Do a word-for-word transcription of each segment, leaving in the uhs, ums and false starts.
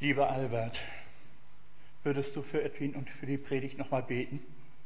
Lieber Albert, würdest du für Edwin und für die Predigt nochmal beten?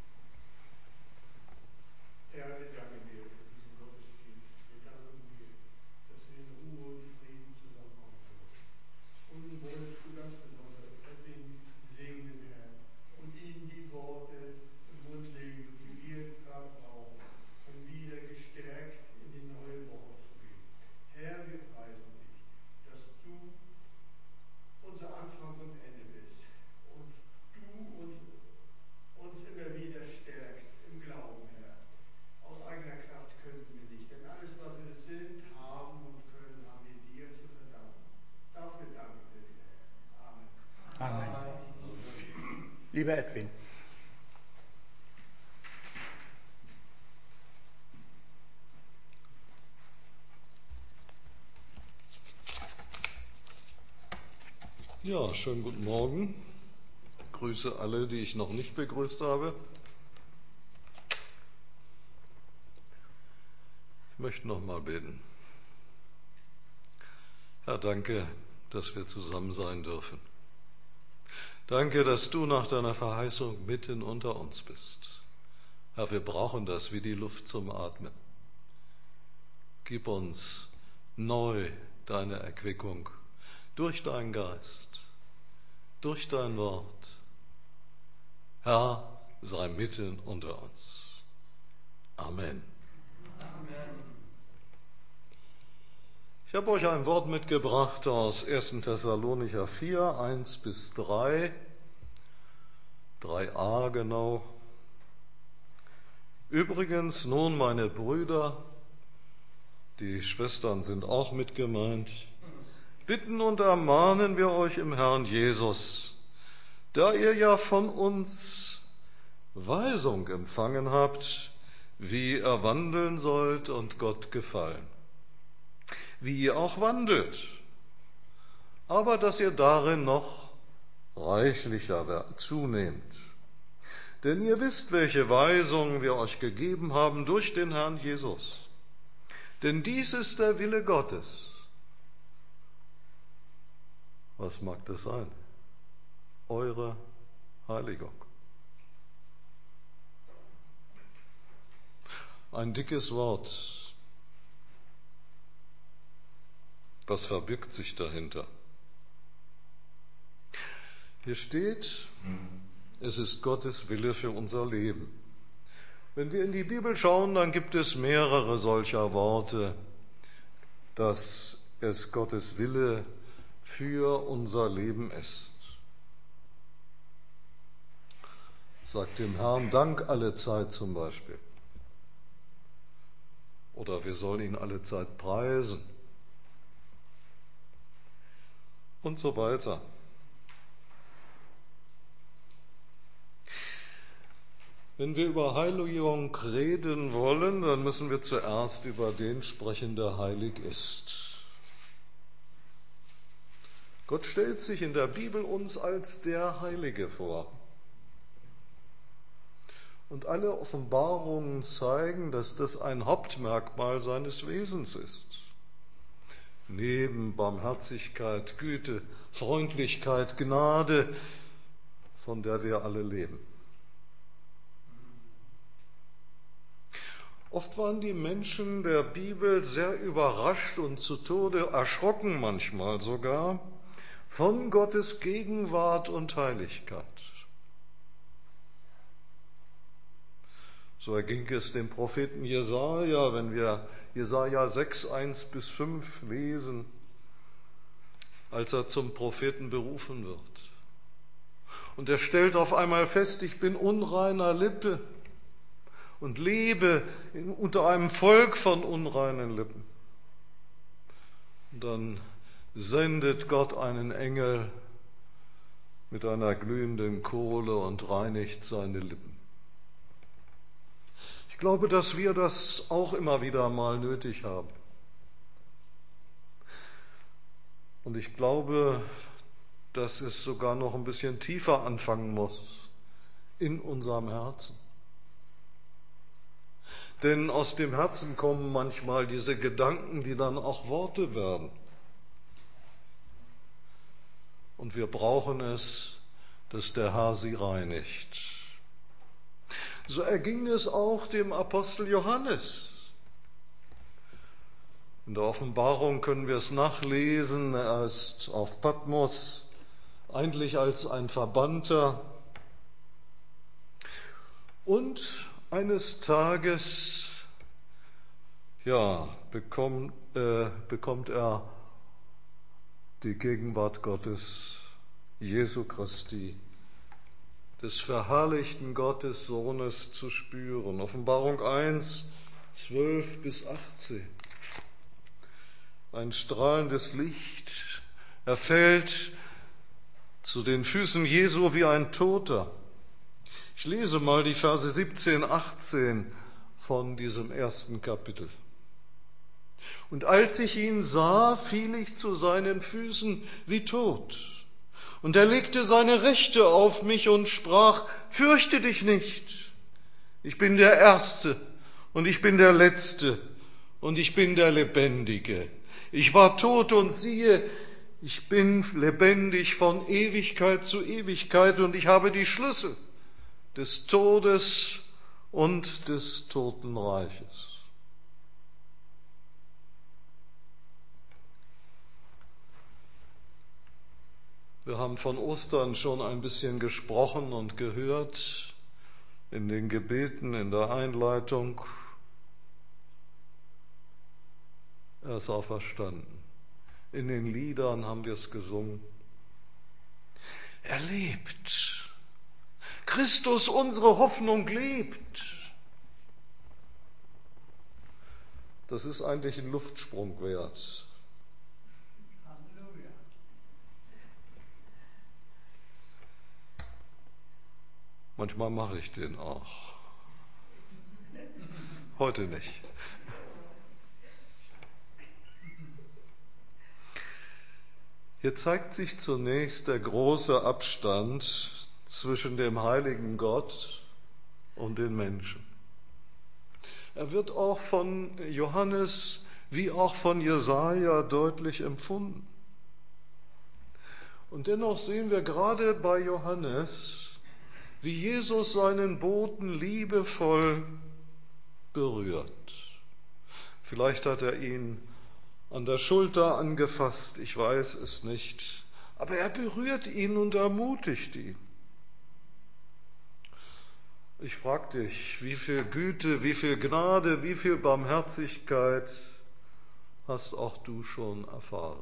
Herr, wir danken dir für diesen Gottesdienst. Wir danken dir, dass wir in Ruhe und Frieden zusammenkommen dürfen. Und nun wolltest du ganz besonders Edwin segnen, Herr, und ihnen die Worte im Mund legen, die wir gerade brauchen, um wieder gestärkt in die neue Woche zu gehen. Herr, wir preisen dich, dass du unser Anfang und Ende bist und du uns, uns immer wieder stärkst im Glauben, Herr. Aus eigener Kraft könnten wir nicht, denn alles, was wir sind, haben und können, haben wir dir zu verdanken. Dafür danken wir dir, Herr. Amen. Amen. Amen. Lieber Edwin. Ja, schönen guten Morgen. Ich grüße alle, die ich noch nicht begrüßt habe. Ich möchte noch mal beten. Herr, danke, dass wir zusammen sein dürfen. Danke, dass du nach deiner Verheißung mitten unter uns bist. Herr, wir brauchen das wie die Luft zum Atmen. Gib uns neu deine Erquickung durch deinen Geist, durch dein Wort. Herr, sei mitten unter uns. Amen. Amen. Ich habe euch ein Wort mitgebracht aus ersten Thessalonicher vier, eins bis drei, drei a genau. Übrigens nun, meine Brüder, die Schwestern sind auch mit gemeint, bitten und ermahnen wir euch im Herrn Jesus, da ihr ja von uns Weisung empfangen habt, wie ihr wandeln sollt und Gott gefallen. Wie ihr auch wandelt, aber dass ihr darin noch reichlicher zunehmt. Denn ihr wisst, welche Weisungen wir euch gegeben haben durch den Herrn Jesus. Denn dies ist der Wille Gottes. Was mag das sein? Eure Heiligung. Ein dickes Wort. Was verbirgt sich dahinter? Hier steht, es ist Gottes Wille für unser Leben. Wenn wir in die Bibel schauen, dann gibt es mehrere solcher Worte, dass es Gottes Wille für unser Leben ist. Sagt dem Herrn Dank alle Zeit zum Beispiel. Oder wir sollen ihn alle Zeit preisen. Und so weiter. Wenn wir über Heiligung reden wollen, dann müssen wir zuerst über den sprechen, der heilig ist. Gott stellt sich in der Bibel uns als der Heilige vor. Und alle Offenbarungen zeigen, dass das ein Hauptmerkmal seines Wesens ist. Neben Barmherzigkeit, Güte, Freundlichkeit, Gnade, von der wir alle leben. Oft waren die Menschen der Bibel sehr überrascht und zu Tode erschrocken manchmal sogar von Gottes Gegenwart und Heiligkeit. So erging es dem Propheten Jesaja, wenn wir Jesaja sechs, eins bis fünf lesen, als er zum Propheten berufen wird. Und er stellt auf einmal fest, ich bin unreiner Lippe und lebe in, unter einem Volk von unreinen Lippen. Und dann sendet Gott einen Engel mit einer glühenden Kohle und reinigt seine Lippen. Ich glaube, dass wir das auch immer wieder mal nötig haben. Und ich glaube, dass es sogar noch ein bisschen tiefer anfangen muss in unserem Herzen. Denn aus dem Herzen kommen manchmal diese Gedanken, die dann auch Worte werden. und wir brauchen es, dass der Herr sie reinigt. So erging es auch dem Apostel Johannes. In der Offenbarung können wir es nachlesen, er ist auf Patmos eigentlich als ein Verbannter. Und eines Tages, ja, bekommt, äh, bekommt er die Gegenwart Gottes, Jesu Christi, des verherrlichten Gottes Sohnes zu spüren. Offenbarung eins, zwölf bis achtzehn. Ein strahlendes Licht. Er fällt zu den Füßen Jesu wie ein Toter. Ich lese mal die Verse siebzehn, achtzehn von diesem ersten Kapitel. Und als ich ihn sah, fiel ich zu seinen Füßen wie tot. Und er legte seine Rechte auf mich und sprach, fürchte dich nicht. Ich bin der Erste und ich bin der Letzte und ich bin der Lebendige. Ich war tot und siehe, ich bin lebendig von Ewigkeit zu Ewigkeit und ich habe die Schlüssel des Todes und des Totenreiches. Wir haben von Ostern schon ein bisschen gesprochen und gehört in den Gebeten, in der Einleitung. Er ist auferstanden. In den Liedern haben wir es gesungen. Er lebt. Christus, unsere Hoffnung, lebt. Das ist eigentlich ein Luftsprung wert. Halleluja. Manchmal mache ich den auch. Heute nicht. Hier zeigt sich zunächst der große Abstand zwischen dem heiligen Gott und den Menschen. Er wird auch von Johannes wie auch von Jesaja deutlich empfunden. Und dennoch sehen wir gerade bei Johannes, wie Jesus seinen Boten liebevoll berührt. Vielleicht hat er ihn an der Schulter angefasst, ich weiß es nicht, aber er berührt ihn und ermutigt ihn. Ich frage dich, wie viel Güte, wie viel Gnade, wie viel Barmherzigkeit hast auch du schon erfahren?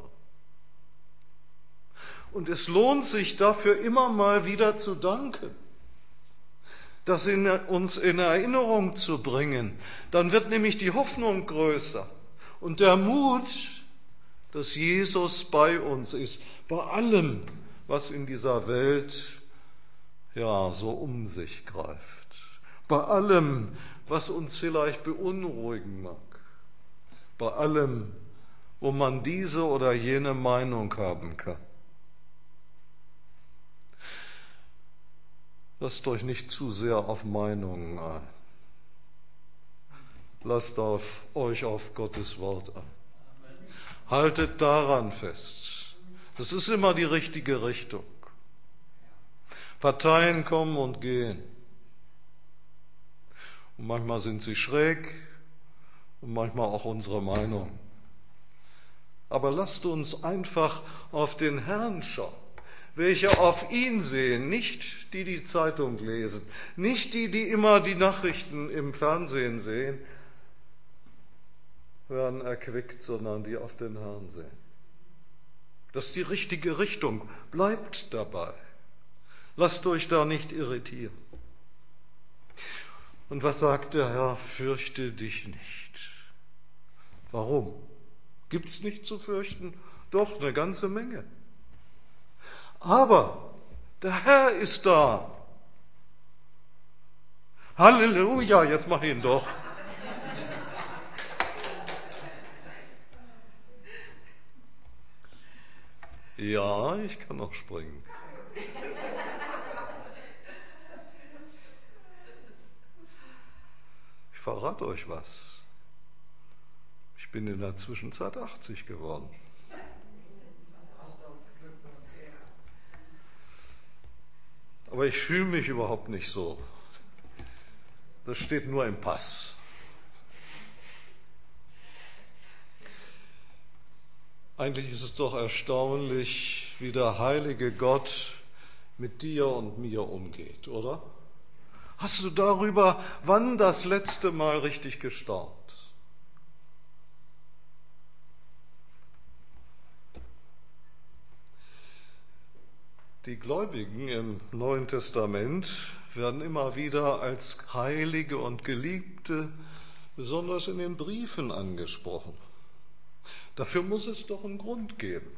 Und es lohnt sich dafür immer mal wieder zu danken, das in, uns in Erinnerung zu bringen. Dann wird nämlich die Hoffnung größer und der Mut, dass Jesus bei uns ist, bei allem, was in dieser Welt ja so um sich greift, bei allem, was uns vielleicht beunruhigen mag, bei allem, wo man diese oder jene Meinung haben kann. Lasst euch nicht zu sehr auf Meinungen ein. Lasst auf euch auf Gottes Wort ein. Haltet daran fest. Das ist immer die richtige Richtung. Parteien kommen und gehen. Und manchmal sind sie schräg und manchmal auch unsere Meinung. Aber lasst uns einfach auf den Herrn schauen. Welche auf ihn sehen, nicht die, die Zeitung lesen, nicht die, die immer die Nachrichten im Fernsehen sehen, werden erquickt, sondern die auf den Herrn sehen. Das ist die richtige Richtung. Bleibt dabei. Lasst euch da nicht irritieren. Und was sagt der Herr? Fürchte dich nicht. Warum? Gibt's nicht zu fürchten? Doch, eine ganze Menge. Aber der Herr ist da. Halleluja, jetzt mach ihn doch. Ja, ich kann noch springen. Ich verrate euch was. Ich bin in der Zwischenzeit achtzig geworden. aber ich fühle mich überhaupt nicht so. Das steht nur im Pass. Eigentlich ist es doch erstaunlich, wie der heilige Gott mit dir und mir umgeht, oder? Hast du darüber wann das letzte Mal richtig gestaunt? Die Gläubigen im Neuen Testament werden immer wieder als Heilige und Geliebte, besonders in den Briefen angesprochen. Dafür muss es doch einen Grund geben.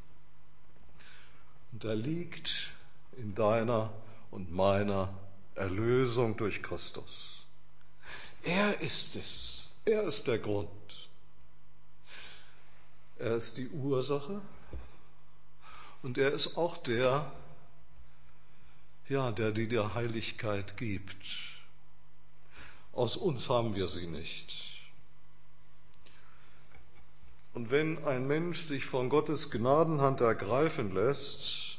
Und der liegt in deiner und meiner Erlösung durch Christus. Er ist es. Er ist der Grund. Er ist die Ursache und er ist auch der, ja, der dir die Heiligkeit gibt. Aus uns haben wir sie nicht. Und wenn ein Mensch sich von Gottes Gnadenhand ergreifen lässt,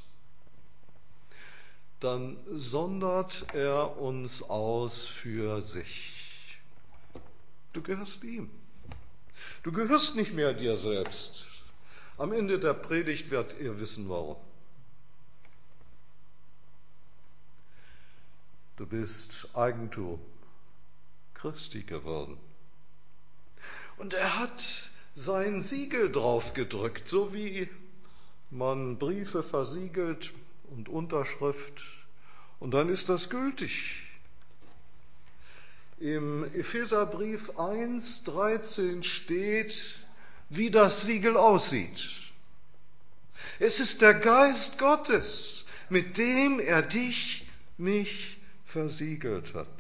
dann sondert er uns aus für sich. Du gehörst ihm. Du gehörst nicht mehr dir selbst. Am Ende der Predigt werdet ihr wissen, warum. Du bist Eigentum Christi geworden. Und er hat sein Siegel draufgedrückt, so wie man Briefe versiegelt und Unterschrift, und dann ist das gültig. Im Epheserbrief eins dreizehn steht, wie das Siegel aussieht. Es ist der Geist Gottes, mit dem er dich, mich versiegelt hat.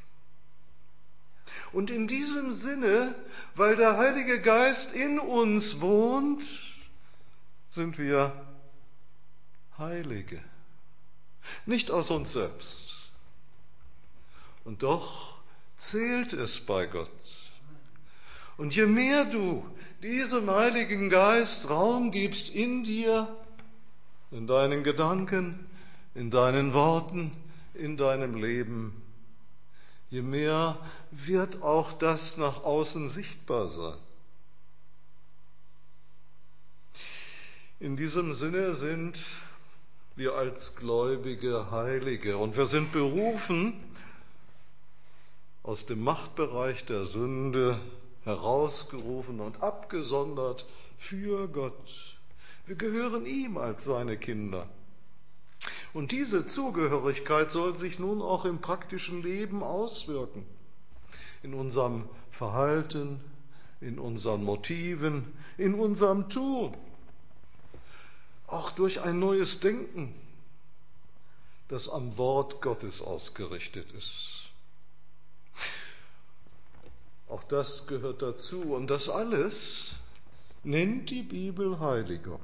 Und in diesem Sinne, weil der Heilige Geist in uns wohnt, sind wir Heilige. Nicht aus uns selbst. Und doch zählt es bei Gott. Und je mehr du diesem Heiligen Geist Raum gibst in dir, in deinen Gedanken, in deinen Worten, in deinem Leben, je mehr wird auch das nach außen sichtbar sein. In diesem Sinne sind wir als Gläubige Heilige und wir sind berufen, aus dem Machtbereich der Sünde herausgerufen und abgesondert für Gott. Wir gehören ihm als seine Kinder. Und diese Zugehörigkeit soll sich nun auch im praktischen Leben auswirken. In unserem Verhalten, in unseren Motiven, in unserem Tun. Auch durch ein neues Denken, das am Wort Gottes ausgerichtet ist. Auch das gehört dazu. Und das alles nennt die Bibel Heiligung.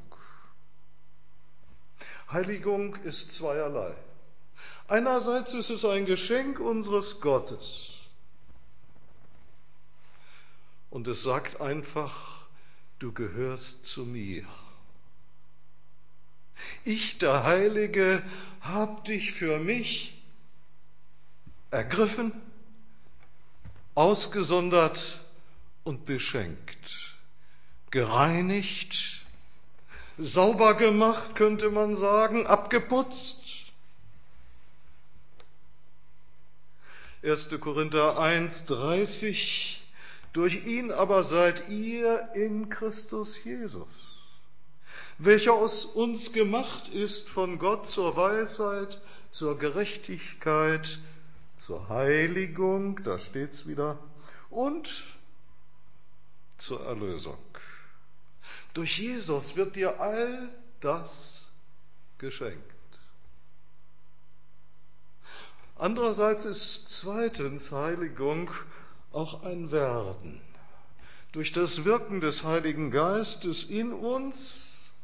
Heiligung ist zweierlei. Einerseits ist es ein Geschenk unseres Gottes. Und es sagt einfach, du gehörst zu mir. Ich, der Heilige, hab dich für mich ergriffen, ausgesondert und beschenkt, gereinigt, sauber gemacht, könnte man sagen, abgeputzt. erster Korinther eins dreißig, durch ihn aber seid ihr in Christus Jesus, welcher aus uns gemacht ist von Gott zur Weisheit, zur Gerechtigkeit, zur Heiligung, da steht's wieder, und zur Erlösung. Durch Jesus wird dir all das geschenkt. Andererseits ist zweitens Heiligung auch ein Werden. Durch das Wirken des Heiligen Geistes in uns.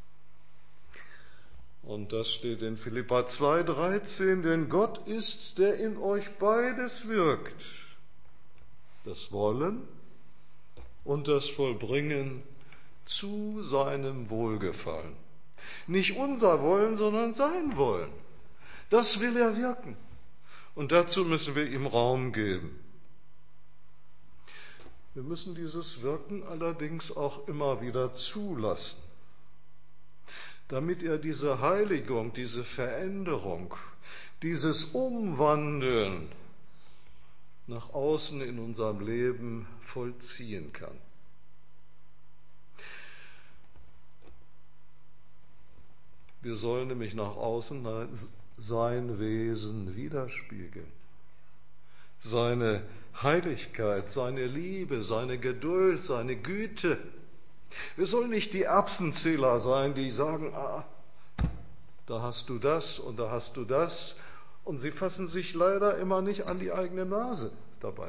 Und das steht in Philipper zwei dreizehn, denn Gott ist's, der in euch beides wirkt, das Wollen und das Vollbringen zu seinem Wohlgefallen. Nicht unser Wollen, sondern sein Wollen. Das will er wirken. Und dazu müssen wir ihm Raum geben. Wir müssen dieses Wirken allerdings auch immer wieder zulassen, damit er diese Heiligung, diese Veränderung, dieses Umwandeln nach außen in unserem Leben vollziehen kann. Wir sollen nämlich nach außen sein Wesen widerspiegeln. Seine Heiligkeit, seine Liebe, seine Geduld, seine Güte. Wir sollen nicht die Erbsenzähler sein, die sagen, ah, da hast du das und da hast du das. Und sie fassen sich leider immer nicht an die eigene Nase dabei.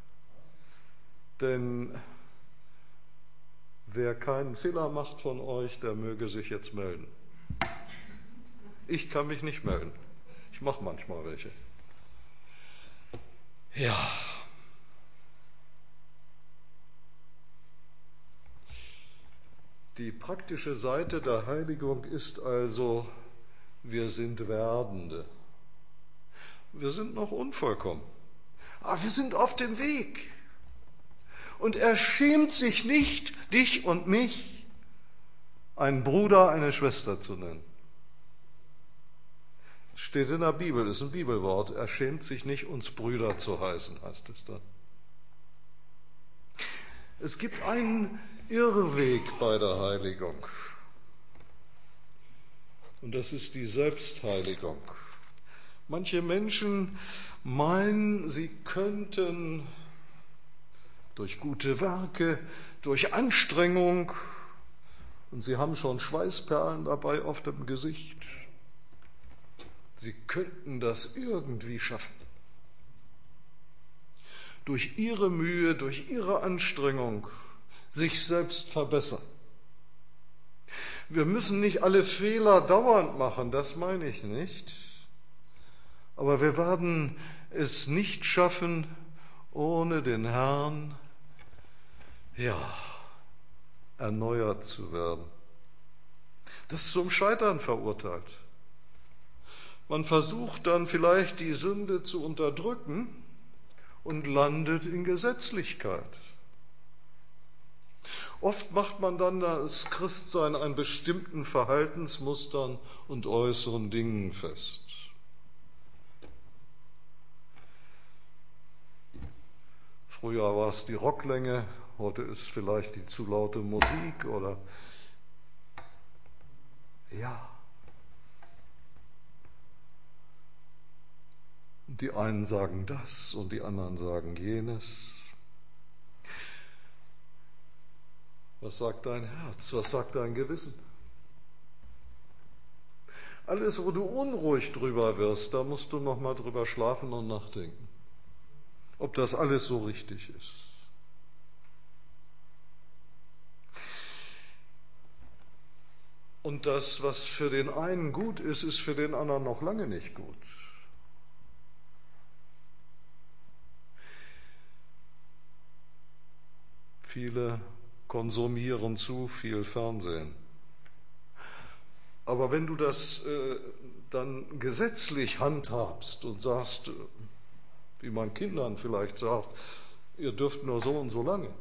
Denn wer keinen Fehler macht von euch, der möge sich jetzt melden. Ich kann mich nicht melden. Ich mache manchmal welche. Ja. Die praktische Seite der Heiligung ist also, wir sind Werdende. Wir sind noch unvollkommen. Aber wir sind auf dem Weg. Und er schämt sich nicht, dich und mich einen Bruder, eine Schwester zu nennen. Steht in der Bibel, ist ein Bibelwort. Er schämt sich nicht, uns Brüder zu heißen, heißt es dann. Es gibt einen Irrweg bei der Heiligung. Und das ist die Selbstheiligung. Manche Menschen meinen, sie könnten durch gute Werke, durch Anstrengung, und sie haben schon Schweißperlen dabei auf dem Gesicht, sie könnten das irgendwie schaffen. Durch ihre Mühe, durch ihre Anstrengung sich selbst verbessern. Wir müssen nicht alle Fehler dauernd machen, das meine ich nicht. Aber wir werden es nicht schaffen, ohne den Herrn, ja, erneuert zu werden. Das ist zum Scheitern verurteilt. Man versucht dann vielleicht die Sünde zu unterdrücken und landet in Gesetzlichkeit. Oft macht man dann das Christsein an bestimmten Verhaltensmustern und äußeren Dingen fest. Früher war es die Rocklänge, heute ist vielleicht die zu laute Musik oder ja. Und die einen sagen das und die anderen sagen jenes. Was sagt dein Herz? Was sagt dein Gewissen? Alles, wo du unruhig drüber wirst, da musst du noch mal drüber schlafen und nachdenken, ob das alles so richtig ist. Und das, was für den einen gut ist, ist für den anderen noch lange nicht gut. Viele konsumieren zu viel Fernsehen. Aber wenn du das äh, dann gesetzlich handhabst und sagst, äh, wie man Kindern vielleicht sagt, ihr dürft nur so und so lange.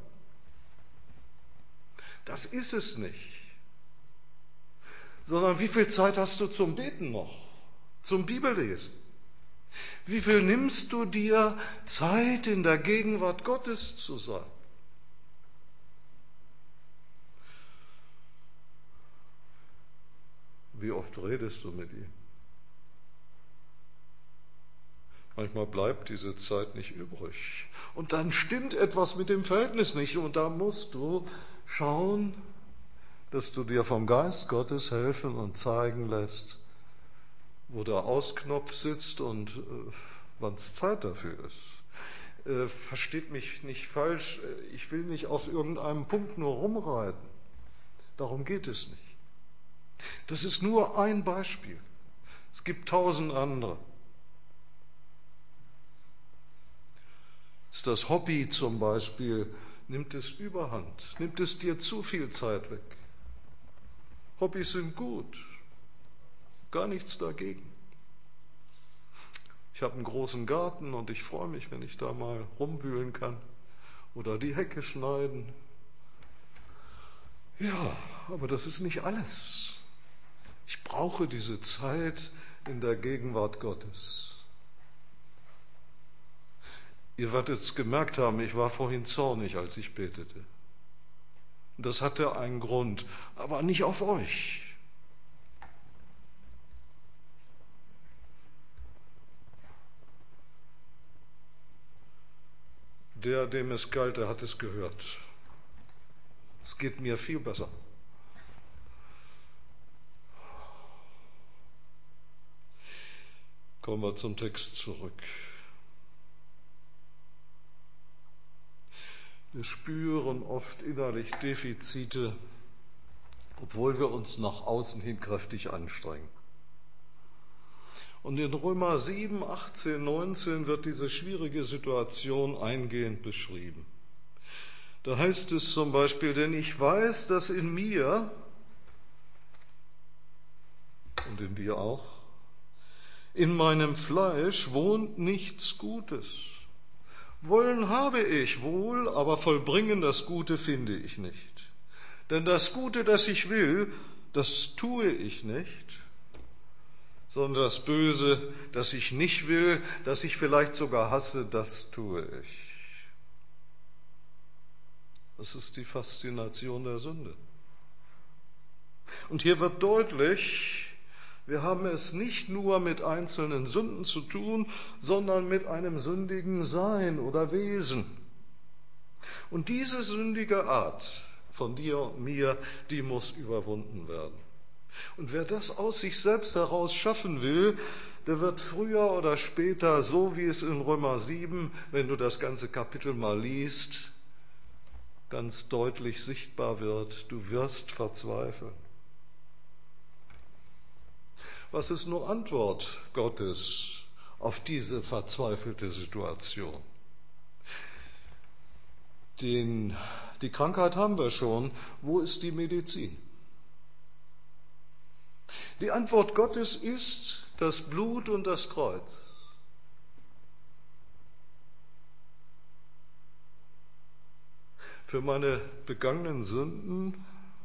Das ist es nicht. Sondern wie viel Zeit hast du zum Beten noch, zum Bibellesen? Wie viel nimmst du dir Zeit, in der Gegenwart Gottes zu sein? Wie oft redest du mit ihm? Manchmal bleibt diese Zeit nicht übrig. Und dann stimmt etwas mit dem Verhältnis nicht. Und da musst du schauen, dass du dir vom Geist Gottes helfen und zeigen lässt, wo der Ausknopf sitzt und äh, wann es Zeit dafür ist. Äh, versteht mich nicht falsch, ich will nicht auf irgendeinem Punkt nur rumreiten. Darum geht es nicht. Das ist nur ein Beispiel. Es gibt tausend andere. Ist das Hobby zum Beispiel, nimmt es Überhand, nimmt es dir zu viel Zeit weg. Hobbys sind gut, gar nichts dagegen. Ich habe einen großen Garten und ich freue mich, wenn ich da mal rumwühlen kann oder die Hecke schneiden. Ja, aber das ist nicht alles. Ich brauche diese Zeit in der Gegenwart Gottes. Ihr werdet es gemerkt haben, ich war vorhin zornig, als ich betete. Das hatte einen Grund, aber nicht auf euch. Der, dem es galt, der hat es gehört. Es geht mir viel besser. Kommen wir zum Text zurück. Wir spüren oft innerlich Defizite, obwohl wir uns nach außen hin kräftig anstrengen. Und in Römer sieben, achtzehn, neunzehn wird diese schwierige Situation eingehend beschrieben. Da heißt es zum Beispiel, denn ich weiß, dass in mir und in dir auch, in meinem Fleisch wohnt nichts Gutes. Wollen habe ich wohl, aber vollbringen das Gute finde ich nicht. Denn das Gute, das ich will, das tue ich nicht, sondern das Böse, das ich nicht will, das ich vielleicht sogar hasse, das tue ich. Das ist die Faszination der Sünde. Und hier wird deutlich, wir haben es nicht nur mit einzelnen Sünden zu tun, sondern mit einem sündigen Sein oder Wesen. Und diese sündige Art von dir und mir, die muss überwunden werden. Und wer das aus sich selbst heraus schaffen will, der wird früher oder später, so wie es in Römer sieben, wenn du das ganze Kapitel mal liest, ganz deutlich sichtbar wird, du wirst verzweifeln. Was ist nur Antwort Gottes auf diese verzweifelte Situation? Den, die Krankheit haben wir schon. Wo ist die Medizin? Die Antwort Gottes ist das Blut und das Kreuz. Für meine begangenen Sünden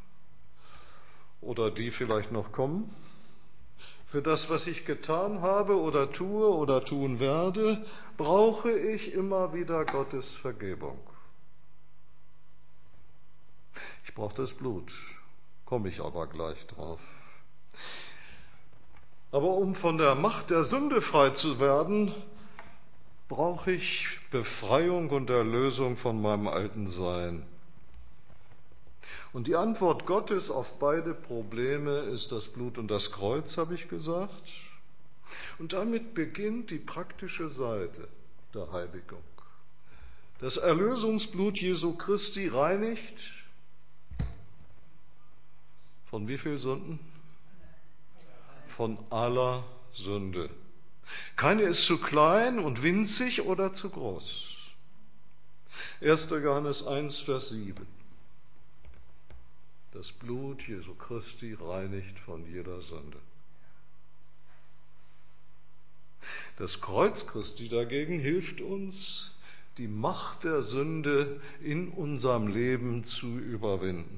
oder die vielleicht noch kommen, für das, was ich getan habe oder tue oder tun werde, brauche ich immer wieder Gottes Vergebung. Ich brauche das Blut, komme ich aber gleich drauf. Aber um von der Macht der Sünde frei zu werden, brauche ich Befreiung und Erlösung von meinem alten Sein. Und die Antwort Gottes auf beide Probleme ist das Blut und das Kreuz, habe ich gesagt. Und damit beginnt die praktische Seite der Heiligung. Das Erlösungsblut Jesu Christi reinigt von wie viel Sünden? Von aller Sünde. Keine ist zu klein und winzig oder zu groß. erster Johannes eins, Vers sieben. Das Blut Jesu Christi reinigt von jeder Sünde. Das Kreuz Christi dagegen hilft uns, die Macht der Sünde in unserem Leben zu überwinden.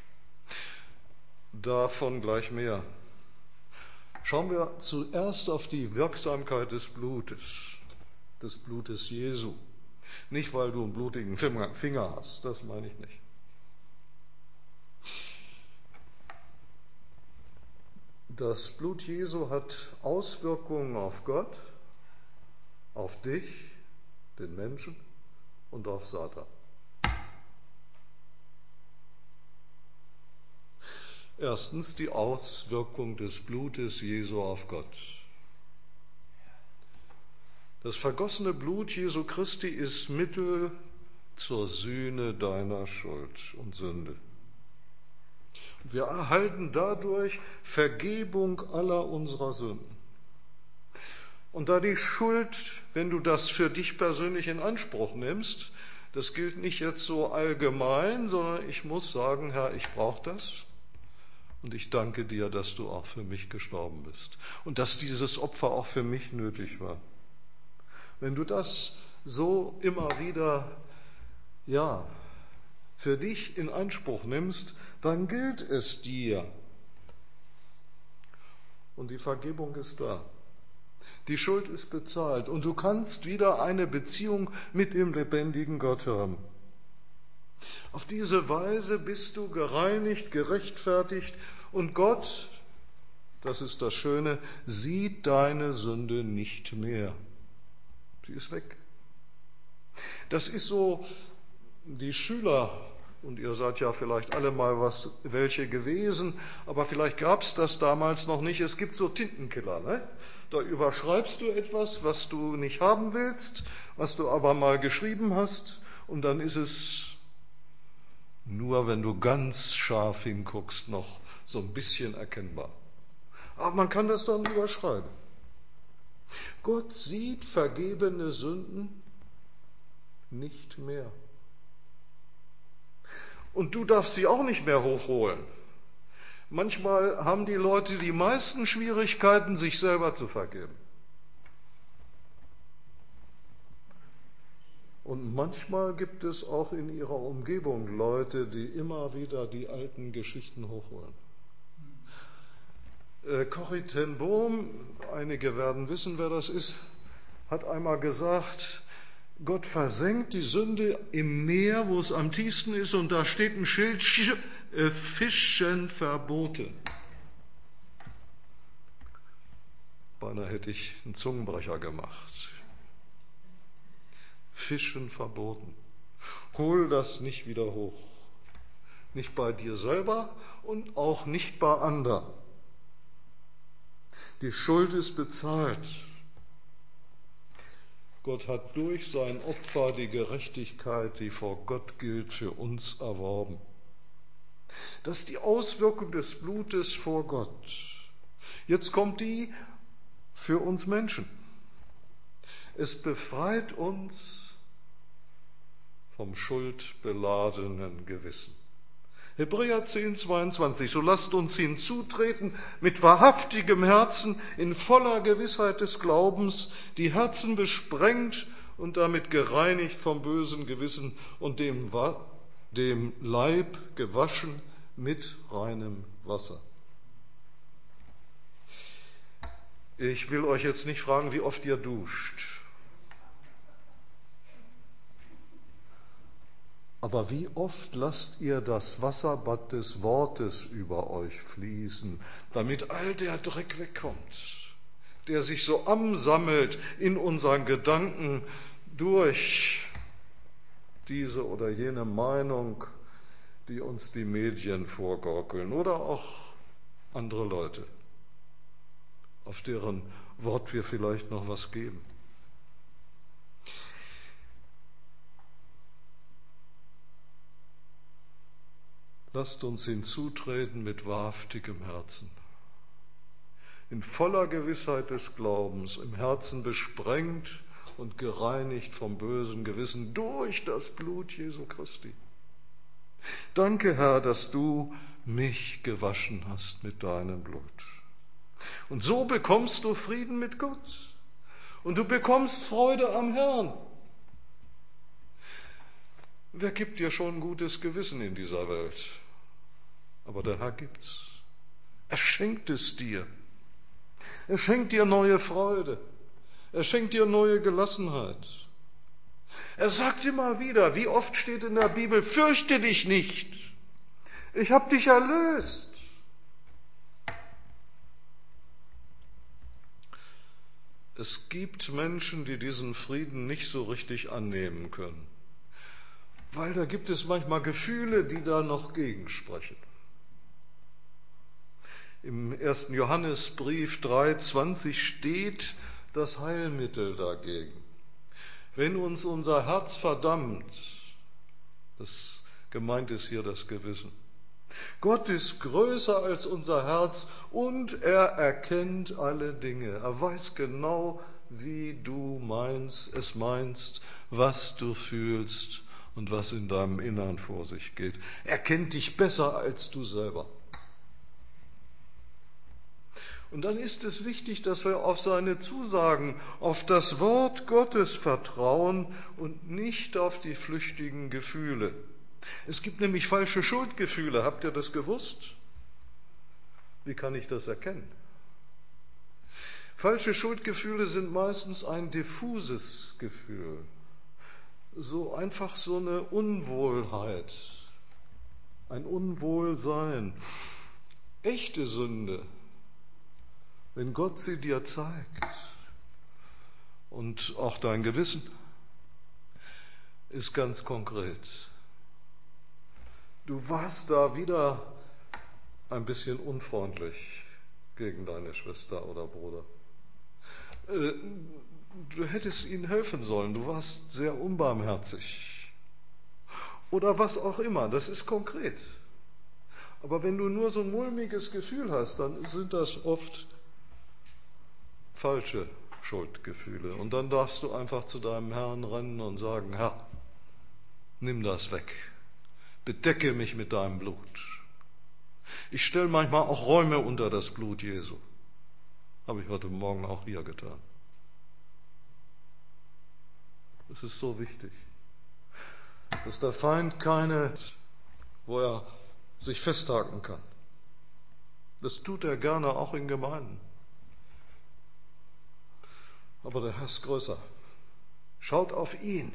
Davon gleich mehr. Schauen wir zuerst auf die Wirksamkeit des Blutes, des Blutes Jesu. Nicht, weil du einen blutigen Finger hast, das meine ich nicht. Das Blut Jesu hat Auswirkungen auf Gott, auf dich, den Menschen und auf Satan. Erstens die Auswirkung des Blutes Jesu auf Gott. Das vergossene Blut Jesu Christi ist Mittel zur Sühne deiner Schuld und Sünde. Wir erhalten dadurch Vergebung aller unserer Sünden. Und da die Schuld, wenn du das für dich persönlich in Anspruch nimmst, das gilt nicht jetzt so allgemein, sondern ich muss sagen, Herr, ich brauche das. Und ich danke dir, dass du auch für mich gestorben bist und dass dieses Opfer auch für mich nötig war. Wenn du das so immer wieder, ja, für dich in Anspruch nimmst, dann gilt es dir. Und die Vergebung ist da. Die Schuld ist bezahlt und du kannst wieder eine Beziehung mit dem lebendigen Gott haben. Auf diese Weise bist du gereinigt, gerechtfertigt und Gott, das ist das Schöne, sieht deine Sünde nicht mehr. Sie ist weg. Das ist so, die Schüler, und ihr seid ja vielleicht alle mal was, welche gewesen, aber vielleicht gab es das damals noch nicht. Es gibt so Tintenkiller, ne? Da überschreibst du etwas, was du nicht haben willst, was du aber mal geschrieben hast, und dann ist es nur, wenn du ganz scharf hinguckst, noch so ein bisschen erkennbar. Aber man kann das dann überschreiben. Gott sieht vergebene Sünden nicht mehr. Und du darfst sie auch nicht mehr hochholen. Manchmal haben die Leute die meisten Schwierigkeiten, sich selber zu vergeben. Und manchmal gibt es auch in ihrer Umgebung Leute, die immer wieder die alten Geschichten hochholen. Äh, Corrie ten Boom, einige werden wissen, wer das ist, hat einmal gesagt, Gott versenkt die Sünde im Meer, wo es am tiefsten ist, und da steht ein Schild, äh, Fischen verboten. Beinahe hätte ich einen Zungenbrecher gemacht. Fischen verboten. Hol das nicht wieder hoch. Nicht bei dir selber und auch nicht bei anderen. Die Schuld ist bezahlt. Gott hat durch sein Opfer die Gerechtigkeit, die vor Gott gilt, für uns erworben. Das ist die Auswirkung des Blutes vor Gott. Jetzt kommt die für uns Menschen. Es befreit uns vom schuldbeladenen Gewissen. Hebräer zehn, zweiundzwanzig, so lasst uns hinzutreten mit wahrhaftigem Herzen, in voller Gewissheit des Glaubens, die Herzen besprengt und damit gereinigt vom bösen Gewissen und dem, dem Leib gewaschen mit reinem Wasser. Ich will euch jetzt nicht fragen, wie oft ihr duscht. Aber wie oft lasst ihr das Wasserbad des Wortes über euch fließen, damit all der Dreck wegkommt, der sich so ansammelt in unseren Gedanken durch diese oder jene Meinung, die uns die Medien vorgaukeln oder auch andere Leute, auf deren Wort wir vielleicht noch was geben. Lasst uns hinzutreten mit wahrhaftigem Herzen, in voller Gewissheit des Glaubens, im Herzen besprengt und gereinigt vom bösen Gewissen durch das Blut Jesu Christi. Danke, Herr, dass du mich gewaschen hast mit deinem Blut. Und so bekommst du Frieden mit Gott und du bekommst Freude am Herrn. Wer gibt dir schon ein gutes Gewissen in dieser Welt? Aber der Herr gibt's. Er schenkt es dir. Er schenkt dir neue Freude. Er schenkt dir neue Gelassenheit. Er sagt immer wieder, wie oft steht in der Bibel, fürchte dich nicht. Ich habe dich erlöst. Es gibt Menschen, die diesen Frieden nicht so richtig annehmen können, weil da gibt es manchmal Gefühle, die da noch gegensprechen. Im ersten Johannesbrief drei zwanzig steht das Heilmittel dagegen. Wenn uns unser Herz verdammt, das gemeint ist hier das Gewissen. Gott ist größer als unser Herz und er erkennt alle Dinge. Er weiß genau, wie du meinst, es meinst, was du fühlst und was in deinem Innern vor sich geht. Er kennt dich besser als du selber. Und dann ist es wichtig, dass wir auf seine Zusagen, auf das Wort Gottes vertrauen und nicht auf die flüchtigen Gefühle. Es gibt nämlich falsche Schuldgefühle. Habt ihr das gewusst? Wie kann ich das erkennen? Falsche Schuldgefühle sind meistens ein diffuses Gefühl. So einfach so eine Unwohlheit, ein Unwohlsein. Echte Sünde, wenn Gott sie dir zeigt und auch dein Gewissen, ist ganz konkret. Du warst da wieder ein bisschen unfreundlich gegen deine Schwester oder Bruder. Du hättest ihnen helfen sollen, du warst sehr unbarmherzig. Oder was auch immer, das ist konkret. Aber wenn du nur so ein mulmiges Gefühl hast, dann sind das oft falsche Schuldgefühle. Und dann darfst du einfach zu deinem Herrn rennen und sagen, Herr, nimm das weg. Bedecke mich mit deinem Blut. Ich stelle manchmal auch Räume unter das Blut Jesu. Habe ich heute Morgen auch hier getan. Es ist so wichtig, dass der Feind keine, wo er sich festhaken kann. Das tut er gerne auch in Gemeinden. Aber der Herr ist größer. Schaut auf ihn,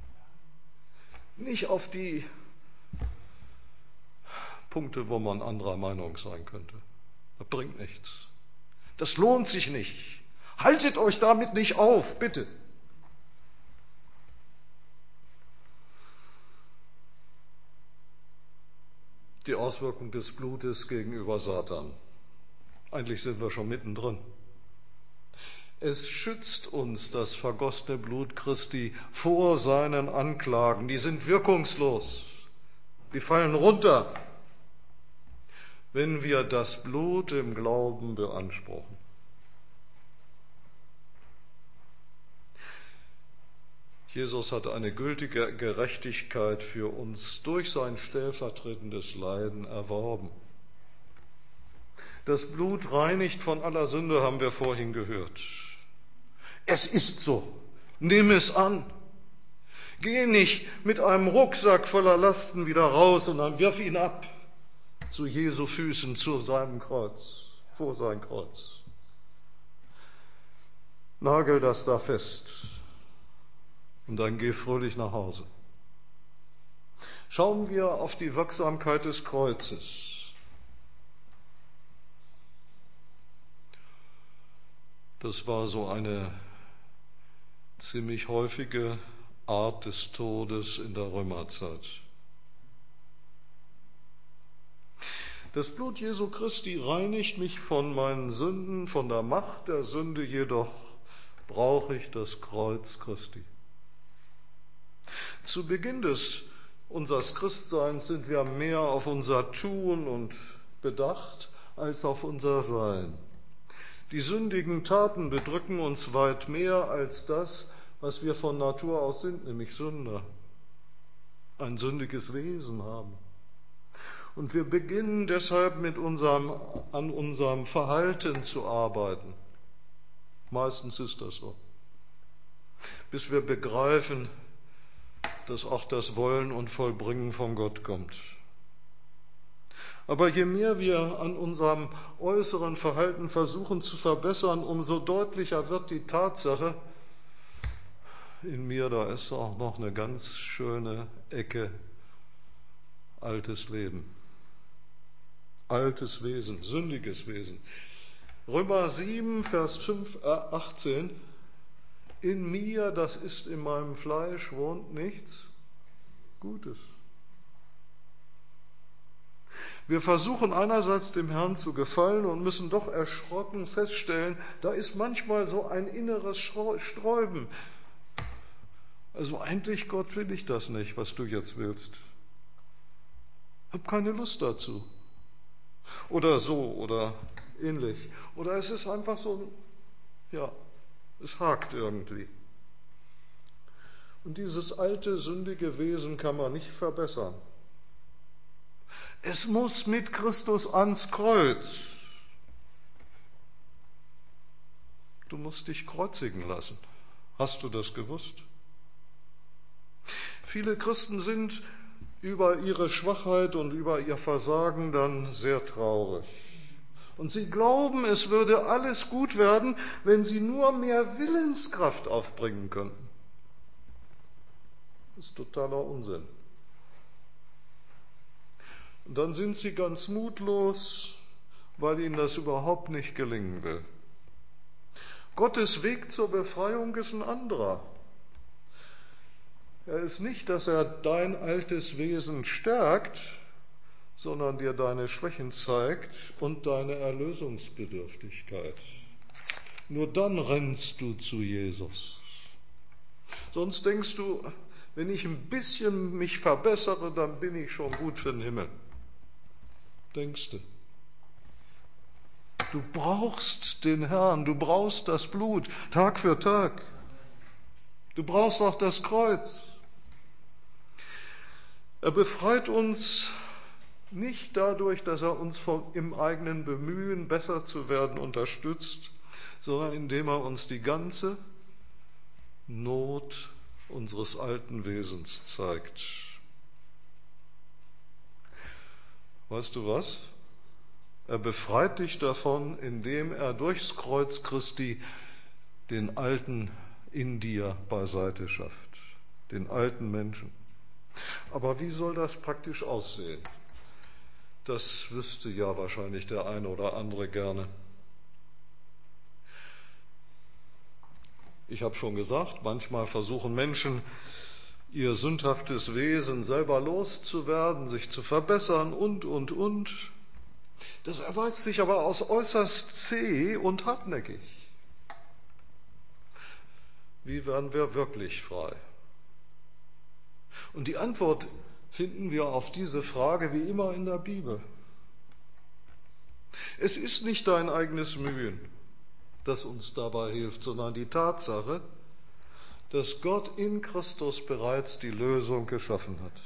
nicht auf die Punkte, wo man anderer Meinung sein könnte. Das bringt nichts. Das lohnt sich nicht. Haltet euch damit nicht auf, bitte. Die Auswirkung des Blutes gegenüber Satan. Eigentlich sind wir schon mittendrin. Es schützt uns, das vergossene Blut Christi, vor seinen Anklagen. Die sind wirkungslos. Die fallen runter, wenn wir das Blut im Glauben beanspruchen. Jesus hat eine gültige Gerechtigkeit für uns durch sein stellvertretendes Leiden erworben. Das Blut reinigt von aller Sünde, haben wir vorhin gehört. Es ist so. Nimm es an. Geh nicht mit einem Rucksack voller Lasten wieder raus und dann wirf ihn ab zu Jesu Füßen, zu seinem Kreuz, vor sein Kreuz. Nagel das da fest. Und dann geh fröhlich nach Hause. Schauen wir auf die Wirksamkeit des Kreuzes. Das war so eine ziemlich häufige Art des Todes in der Römerzeit. Das Blut Jesu Christi reinigt mich von meinen Sünden, von der Macht der Sünde jedoch brauche ich das Kreuz Christi. Zu Beginn des unseres Christseins sind wir mehr auf unser Tun und bedacht als auf unser Sein. Die sündigen Taten bedrücken uns weit mehr als das, was wir von Natur aus sind, nämlich Sünder, ein sündiges Wesen haben. Und wir beginnen deshalb mit unserem, an unserem Verhalten zu arbeiten. Meistens ist das so. Bis wir begreifen, dass auch das Wollen und Vollbringen von Gott kommt. Aber je mehr wir an unserem äußeren Verhalten versuchen zu verbessern, umso deutlicher wird die Tatsache, in mir, da ist auch noch eine ganz schöne Ecke altes Leben, altes Wesen, sündiges Wesen. Römer sieben, Vers fünf, äh, achtzehn, in mir, das ist in meinem Fleisch, wohnt nichts Gutes. Wir versuchen einerseits dem Herrn zu gefallen und müssen doch erschrocken feststellen, da ist manchmal so ein inneres Sträuben. Also eigentlich, Gott, will ich das nicht, was du jetzt willst. Ich habe keine Lust dazu. Oder so oder ähnlich. Oder es ist einfach so, ja, es hakt irgendwie. Und dieses alte, sündige Wesen kann man nicht verbessern. Es muss mit Christus ans Kreuz. Du musst dich kreuzigen lassen. Hast du das gewusst? Viele Christen sind über ihre Schwachheit und über ihr Versagen dann sehr traurig. Und sie glauben, es würde alles gut werden, wenn sie nur mehr Willenskraft aufbringen könnten. Das ist totaler Unsinn. Und dann sind sie ganz mutlos, weil ihnen das überhaupt nicht gelingen will. Gottes Weg zur Befreiung ist ein anderer. Er ist nicht, dass er dein altes Wesen stärkt, sondern dir deine Schwächen zeigt und deine Erlösungsbedürftigkeit. Nur dann rennst du zu Jesus. Sonst denkst du, wenn ich ein bisschen mich verbessere, dann bin ich schon gut für den Himmel. Denkst du. Du brauchst den Herrn, du brauchst das Blut, Tag für Tag. Du brauchst auch das Kreuz. Er befreit uns nicht dadurch, dass er uns vom, im eigenen Bemühen, besser zu werden, unterstützt, sondern indem er uns die ganze Not unseres alten Wesens zeigt. Weißt du was? Er befreit dich davon, indem er durchs Kreuz Christi den Alten in dir beiseite schafft, den alten Menschen. Aber wie soll das praktisch aussehen? Das wüsste ja wahrscheinlich der eine oder andere gerne. Ich habe schon gesagt, manchmal versuchen Menschen, ihr sündhaftes Wesen selber loszuwerden, sich zu verbessern und, und, und. Das erweist sich aber als äußerst zäh und hartnäckig. Wie werden wir wirklich frei? Und die Antwort finden wir auf diese Frage wie immer in der Bibel. Es ist nicht dein eigenes Mühen, das uns dabei hilft, sondern die Tatsache, dass Gott in Christus bereits die Lösung geschaffen hat.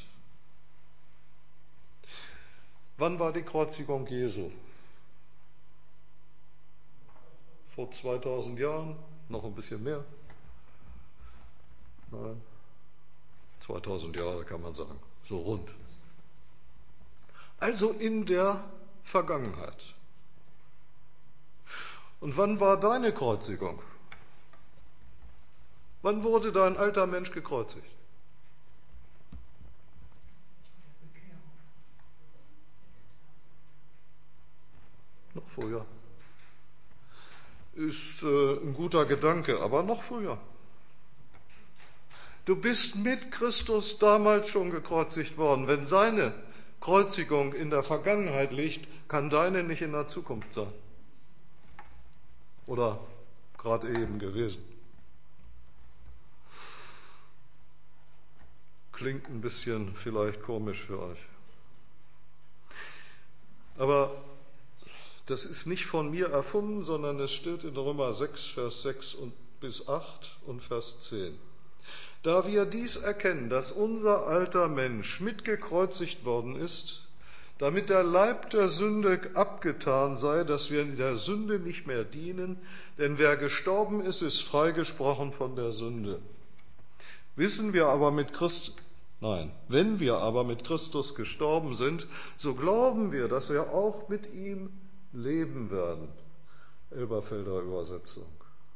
Wann war die Kreuzigung Jesu? Vor zweitausend Jahren? Noch ein bisschen mehr? Nein, zweitausend Jahre kann man sagen, so rund. Also in der Vergangenheit. Und wann war deine Kreuzigung? Wann wurde dein alter Mensch gekreuzigt? Noch früher. Ist äh, ein guter Gedanke, aber noch früher. Du bist mit Christus damals schon gekreuzigt worden. Wenn seine Kreuzigung in der Vergangenheit liegt, kann deine nicht in der Zukunft sein. Oder gerade eben gewesen. Klingt ein bisschen vielleicht komisch für euch. Aber das ist nicht von mir erfunden, sondern es steht in Römer sechs, Vers sechs und bis acht und Vers zehn. Da wir dies erkennen, dass unser alter Mensch mitgekreuzigt worden ist, damit der Leib der Sünde abgetan sei, dass wir der Sünde nicht mehr dienen, denn wer gestorben ist, ist freigesprochen von der Sünde. Wissen wir aber mit Christus, nein, wenn wir aber mit Christus gestorben sind, so glauben wir, dass wir auch mit ihm leben werden. Elberfelder Übersetzung.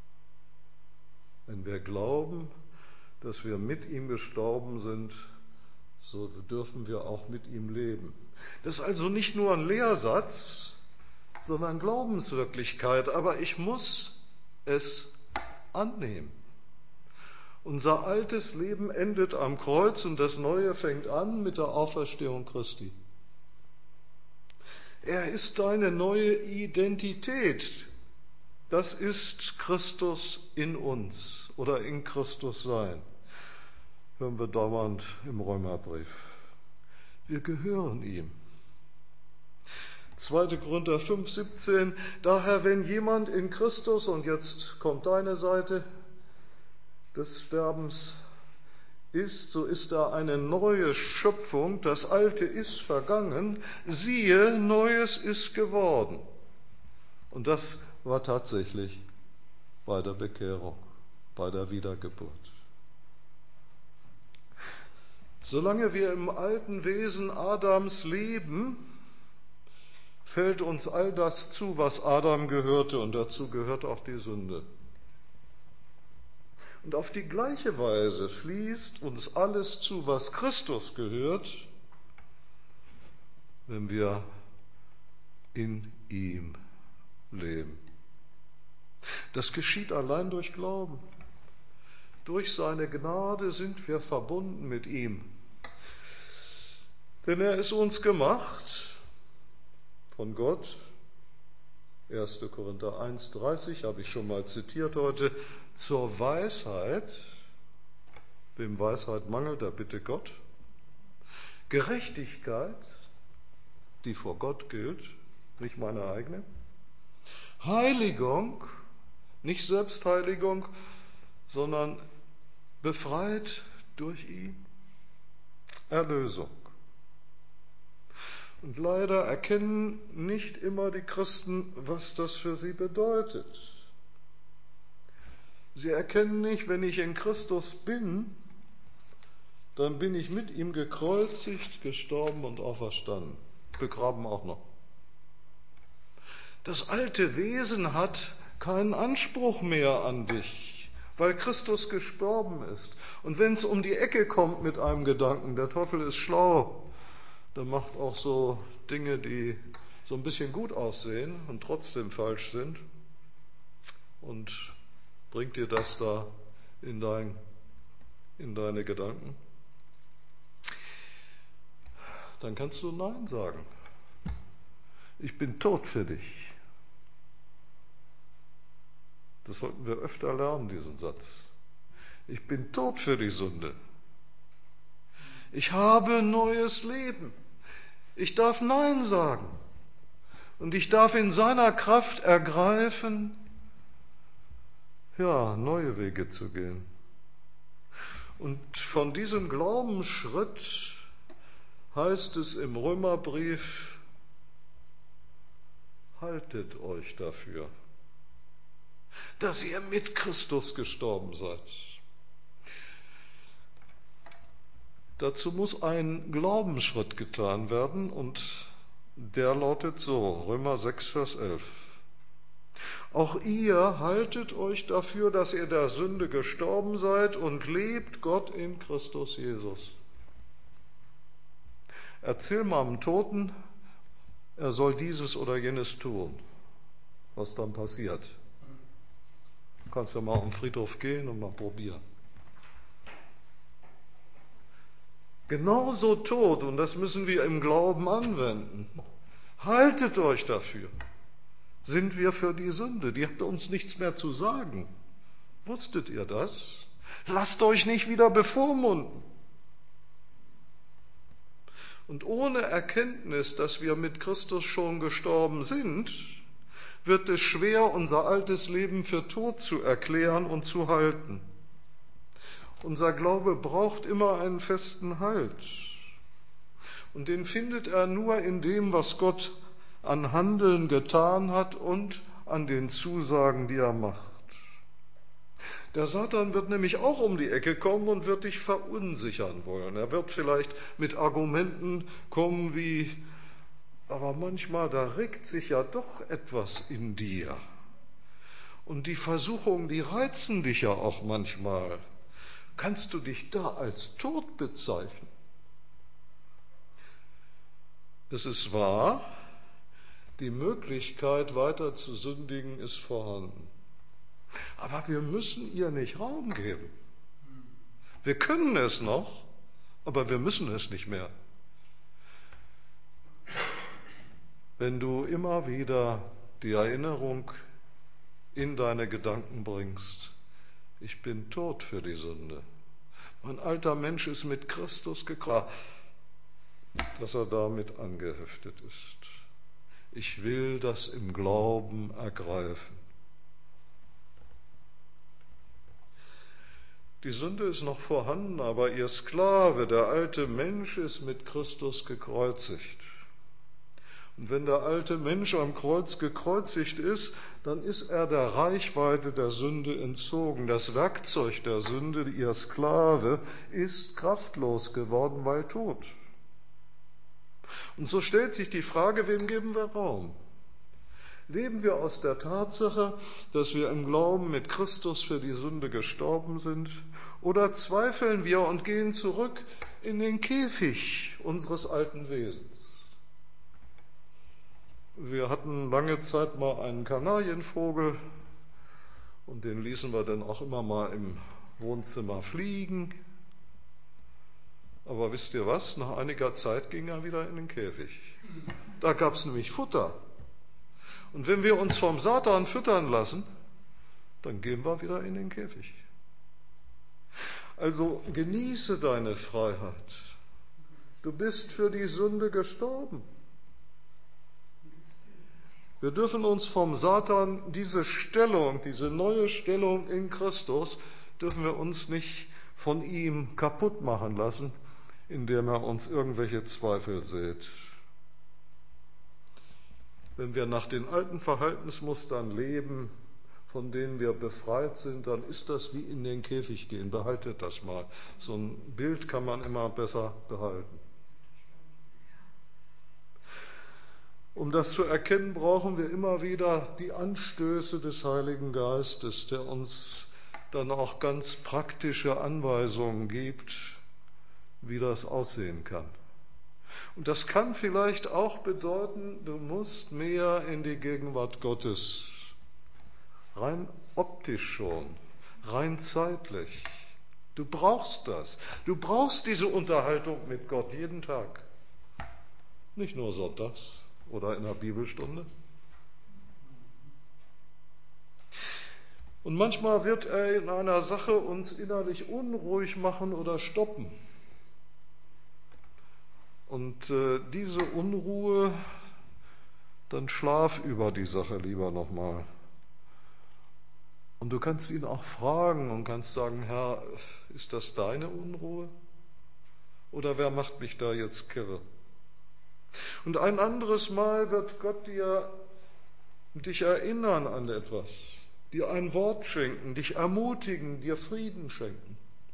Wenn wir glauben, dass wir mit ihm gestorben sind, so dürfen wir auch mit ihm leben. Das ist also nicht nur ein Lehrsatz, sondern Glaubenswirklichkeit, aber ich muss es annehmen. Unser altes Leben endet am Kreuz und das Neue fängt an mit der Auferstehung Christi. Er ist deine neue Identität. Das ist Christus in uns oder in Christus sein. Hören wir dauernd im Römerbrief. Wir gehören ihm. zweiter Korinther fünf, siebzehn. Daher, wenn jemand in Christus, und jetzt kommt deine Seite des Sterbens, ist, so ist er eine neue Schöpfung. Das Alte ist vergangen. Siehe, Neues ist geworden. Und das war tatsächlich bei der Bekehrung, bei der Wiedergeburt. Solange wir im alten Wesen Adams leben, fällt uns all das zu, was Adam gehörte, und dazu gehört auch die Sünde. Und auf die gleiche Weise fließt uns alles zu, was Christus gehört, wenn wir in ihm leben. Das geschieht allein durch Glauben. Durch seine Gnade sind wir verbunden mit ihm. Denn er ist uns gemacht von Gott. erster Korinther eins dreißig habe ich schon mal zitiert heute. Zur Weisheit, wem Weisheit mangelt, der bitte Gott. Gerechtigkeit, die vor Gott gilt, nicht meine eigene. Heiligung, nicht Selbstheiligung, sondern befreit durch ihn. Erlösung. Und leider erkennen nicht immer die Christen, was das für sie bedeutet. Sie erkennen nicht, wenn ich in Christus bin, dann bin ich mit ihm gekreuzigt, gestorben und auferstanden. Begraben auch noch. Das alte Wesen hat keinen Anspruch mehr an dich, weil Christus gestorben ist. Und wenn es um die Ecke kommt mit einem Gedanken, der Teufel ist schlau, der macht auch so Dinge, die so ein bisschen gut aussehen und trotzdem falsch sind, und bringt dir das da in, dein, in deine Gedanken. Dann kannst du Nein sagen. Ich bin tot für dich. Das sollten wir öfter lernen, diesen Satz. Ich bin tot für die Sünde. Ich habe neues Leben. Ich darf Nein sagen. Und ich darf in seiner Kraft ergreifen, ja, neue Wege zu gehen. Und von diesem Glaubensschritt heißt es im Römerbrief, haltet euch dafür, dass ihr mit Christus gestorben seid. Dazu muss ein Glaubensschritt getan werden, und der lautet so, Römer sechs, Vers elf. Auch ihr haltet euch dafür, dass ihr der Sünde gestorben seid und lebt Gott in Christus Jesus. Erzähl mal einem Toten, er soll dieses oder jenes tun, was dann passiert. Du kannst ja mal auf den Friedhof gehen und mal probieren. Genauso tot, und das müssen wir im Glauben anwenden. Haltet euch dafür. Sind wir für die Sünde? Die hat uns nichts mehr zu sagen. Wusstet ihr das? Lasst euch nicht wieder bevormunden. Und ohne Erkenntnis, dass wir mit Christus schon gestorben sind, wird es schwer, unser altes Leben für tot zu erklären und zu halten. Unser Glaube braucht immer einen festen Halt. Und den findet er nur in dem, was Gott an Handeln getan hat und an den Zusagen, die er macht. Der Satan wird nämlich auch um die Ecke kommen und wird dich verunsichern wollen. Er wird vielleicht mit Argumenten kommen wie, aber manchmal, da regt sich ja doch etwas in dir. Und die Versuchungen, die reizen dich ja auch manchmal. Kannst du dich da als tot bezeichnen? Es ist wahr, die Möglichkeit, weiter zu sündigen, ist vorhanden. Aber wir müssen ihr nicht Raum geben. Wir können es noch, aber wir müssen es nicht mehr. Wenn du immer wieder die Erinnerung in deine Gedanken bringst, ich bin tot für die Sünde. Mein alter Mensch ist mit Christus gekreuzigt, dass er damit angeheftet ist. Ich will das im Glauben ergreifen. Die Sünde ist noch vorhanden, aber ihr Sklave, der alte Mensch, ist mit Christus gekreuzigt. Und wenn der alte Mensch am Kreuz gekreuzigt ist, dann ist er der Reichweite der Sünde entzogen. Das Werkzeug der Sünde, ihr Sklave, ist kraftlos geworden, weil tot. Und so stellt sich die Frage, wem geben wir Raum? Leben wir aus der Tatsache, dass wir im Glauben mit Christus für die Sünde gestorben sind? Oder zweifeln wir und gehen zurück in den Käfig unseres alten Wesens? Wir hatten lange Zeit mal einen Kanarienvogel und den ließen wir dann auch immer mal im Wohnzimmer fliegen. Aber wisst ihr was? Nach einiger Zeit ging er wieder in den Käfig. Da gab es nämlich Futter. Und wenn wir uns vom Satan füttern lassen, dann gehen wir wieder in den Käfig. Also genieße deine Freiheit. Du bist für die Sünde gestorben. Wir dürfen uns vom Satan diese Stellung, diese neue Stellung in Christus, dürfen wir uns nicht von ihm kaputt machen lassen, indem er uns irgendwelche Zweifel sät. Wenn wir nach den alten Verhaltensmustern leben, von denen wir befreit sind, dann ist das wie in den Käfig gehen. Behaltet das mal. So ein Bild kann man immer besser behalten. Um das zu erkennen, brauchen wir immer wieder die Anstöße des Heiligen Geistes, der uns dann auch ganz praktische Anweisungen gibt, wie das aussehen kann. Und das kann vielleicht auch bedeuten, du musst mehr in die Gegenwart Gottes, rein optisch schon, rein zeitlich. Du brauchst das. Du brauchst diese Unterhaltung mit Gott jeden Tag. Nicht nur sonntags oder in der Bibelstunde. Und manchmal wird er in einer Sache uns innerlich unruhig machen oder stoppen. Und äh, diese Unruhe, dann schlaf über die Sache lieber nochmal. Und du kannst ihn auch fragen und kannst sagen, Herr, ist das deine Unruhe? Oder wer macht mich da jetzt kirre? Und ein anderes Mal wird Gott dir, dich erinnern an etwas, dir ein Wort schenken, dich ermutigen, dir Frieden schenken.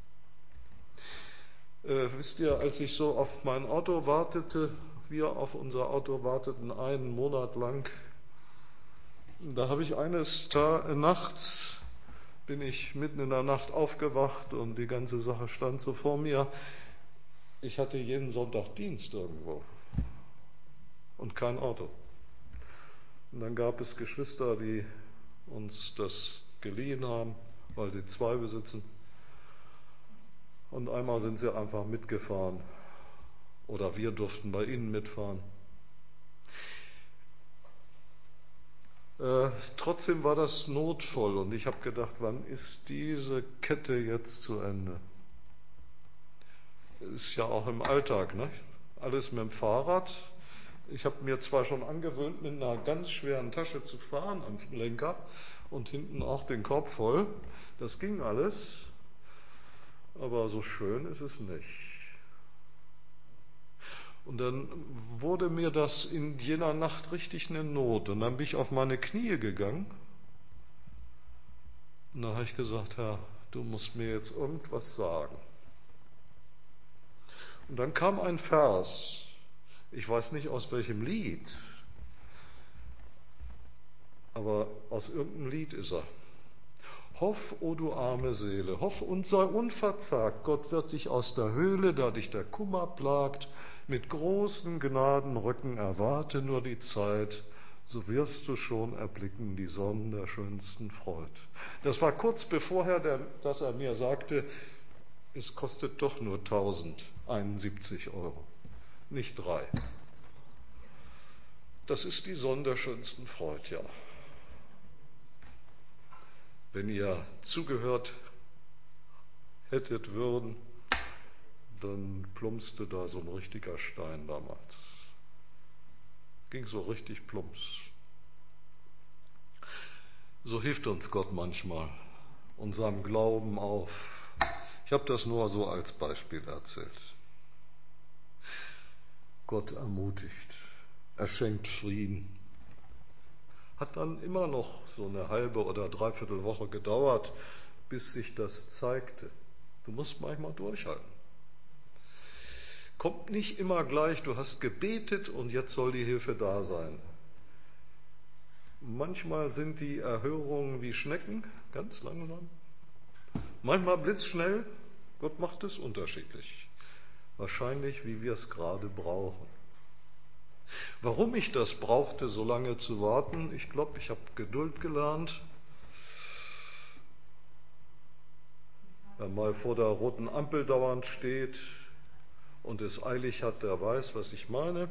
Äh, wisst ihr, als ich so auf mein Auto wartete, wir auf unser Auto warteten einen Monat lang, da habe ich eines Ta- nachts, bin ich mitten in der Nacht aufgewacht und die ganze Sache stand so vor mir. Ich hatte jeden Sonntag Dienst irgendwo und kein Auto. Und dann gab es Geschwister, die uns das geliehen haben, weil sie zwei besitzen. Und einmal sind sie einfach mitgefahren oder wir durften bei ihnen mitfahren. Äh, trotzdem war das notvoll und ich habe gedacht, wann ist diese Kette jetzt zu Ende? Ist ja auch im Alltag, ne? Alles mit dem Fahrrad. Ich habe mir zwar schon angewöhnt, mit einer ganz schweren Tasche zu fahren am Lenker und hinten auch den Korb voll. Das ging alles, aber so schön ist es nicht. Und dann wurde mir das in jener Nacht richtig eine Not. Und dann bin ich auf meine Knie gegangen. Und dann habe ich gesagt, Herr, du musst mir jetzt irgendwas sagen. Und dann kam ein Vers. Ich weiß nicht aus welchem Lied, aber aus irgendeinem Lied ist er. Hoff, o du arme Seele, hoff und sei unverzagt. Gott wird dich aus der Höhle, da dich der Kummer plagt, mit großen Gnadenrücken erwarte nur die Zeit, so wirst du schon erblicken die Sonne der schönsten Freud. Das war kurz bevorher, der, dass er mir sagte, es kostet doch nur tausendeinundsiebzig Euro, nicht drei. Das ist die Sonne der schönsten Freud, ja. Wenn ihr zugehört hättet würden, dann plumpste da so ein richtiger Stein damals. Ging so richtig plumps. So hilft uns Gott manchmal, unserem Glauben auf. Ich habe das nur so als Beispiel erzählt. Gott ermutigt. er schenkt Frieden. Hat dann immer noch so eine halbe oder dreiviertel Woche gedauert, bis sich das zeigte. Du musst manchmal durchhalten. Kommt nicht immer gleich, du hast gebetet und jetzt soll die Hilfe da sein. Manchmal sind die Erhörungen wie Schnecken, ganz langsam. Manchmal blitzschnell. Gott macht es unterschiedlich. Wahrscheinlich, wie wir es gerade brauchen. Warum ich das brauchte, so lange zu warten, ich glaube, ich habe Geduld gelernt. Wer mal vor der roten Ampel dauernd steht und es eilig hat, der weiß, was ich meine.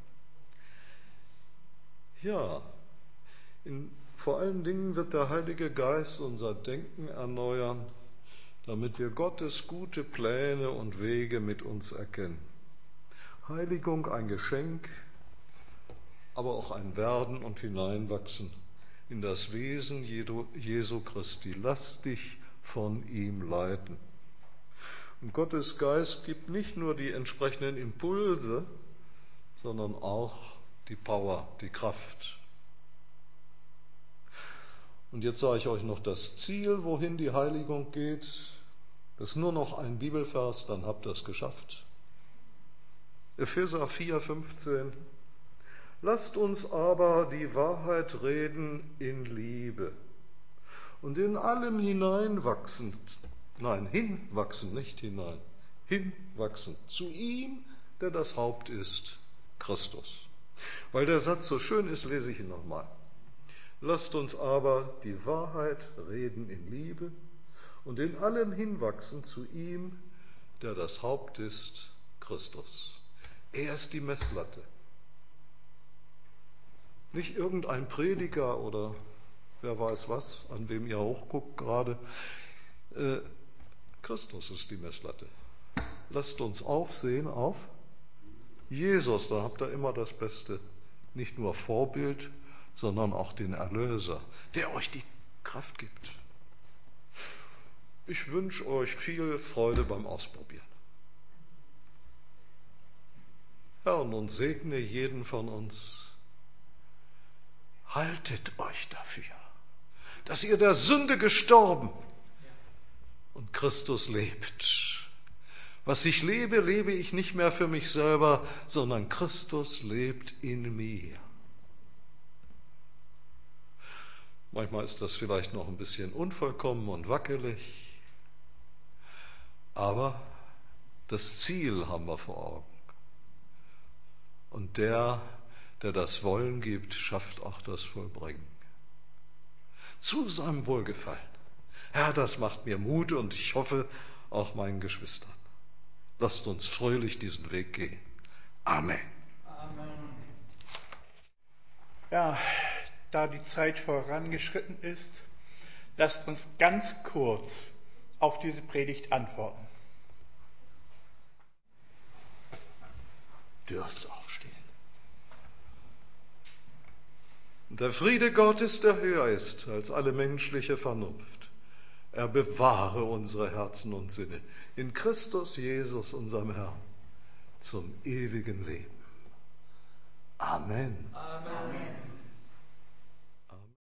Ja, in, vor allen Dingen wird der Heilige Geist unser Denken erneuern, damit wir Gottes gute Pläne und Wege mit uns erkennen. Heiligung ein Geschenk, aber auch ein Werden und Hineinwachsen in das Wesen Jesu Christi. Lass dich von ihm leiten. Und Gottes Geist gibt nicht nur die entsprechenden Impulse, sondern auch die Power, die Kraft. Und jetzt sage ich euch noch das Ziel, wohin die Heiligung geht. Das ist nur noch ein Bibelvers, dann habt ihr es geschafft. Epheser vier, fünfzehn. Lasst uns aber die Wahrheit reden in Liebe und in allem hineinwachsen, nein, hinwachsen, nicht hinein, hinwachsen zu ihm, der das Haupt ist, Christus. Weil der Satz so schön ist, lese ich ihn nochmal. Lasst uns aber die Wahrheit reden in Liebe und in allem hinwachsen zu ihm, der das Haupt ist, Christus. Er ist die Messlatte. Nicht irgendein Prediger oder wer weiß was, an wem ihr hochguckt gerade. Äh, Christus ist die Messlatte. Lasst uns aufsehen auf Jesus, da habt ihr immer das Beste. Nicht nur Vorbild, sondern auch den Erlöser, der euch die Kraft gibt. Ich wünsche euch viel Freude beim Ausprobieren. Herr, und segne jeden von uns. Haltet euch dafür, dass ihr der Sünde gestorben und Christus lebt. Was ich lebe, lebe ich nicht mehr für mich selber, sondern Christus lebt in mir. Manchmal ist das vielleicht noch ein bisschen unvollkommen und wackelig, aber das Ziel haben wir vor Augen. Und der, der das Wollen gibt, schafft auch das Vollbringen. Zu seinem Wohlgefallen. Herr, das macht mir Mut und ich hoffe auch meinen Geschwistern. Lasst uns fröhlich diesen Weg gehen. Amen. Amen. Ja, da die Zeit vorangeschritten ist, lasst uns ganz kurz auf diese Predigt antworten. Dürft aufstehen. Der Friede Gottes, der höher ist als alle menschliche Vernunft, er bewahre unsere Herzen und Sinne in Christus Jesus, unserem Herrn, zum ewigen Leben. Amen. Amen.